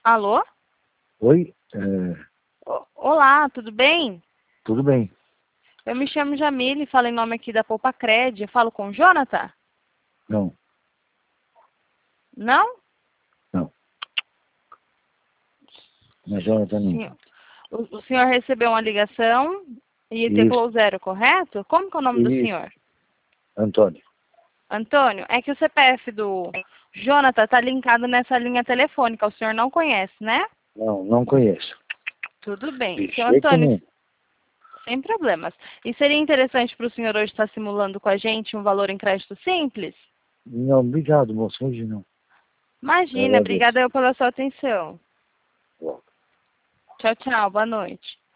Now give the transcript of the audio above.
Alô? Oi, Olá, tudo bem? tudo bem? Eu me chamo Jamile, falo em nome aqui da Poupa Cred. Eu falo com o Jonathan? Não, Não? não. Mas Jonathan não. Sim. O senhor recebeu uma ligação e Isso, teclou 0, correto? Como que é o nome do isso, senhor? Antônio. Antônio, é que o CPF do Jonathan está linkado nessa linha telefônica. O senhor não conhece, né? Não, não conheço. Tudo bem. De Seu jeito Antônio, nenhum. sem problemas. E seria interessante para o senhor hoje estar simulando com a gente um valor em crédito simples? Não, obrigado, moço. Hoje não. Eu Imagina, agradeço. obrigada eu pela sua atenção. Bom. Tchau, tchau, boa noite.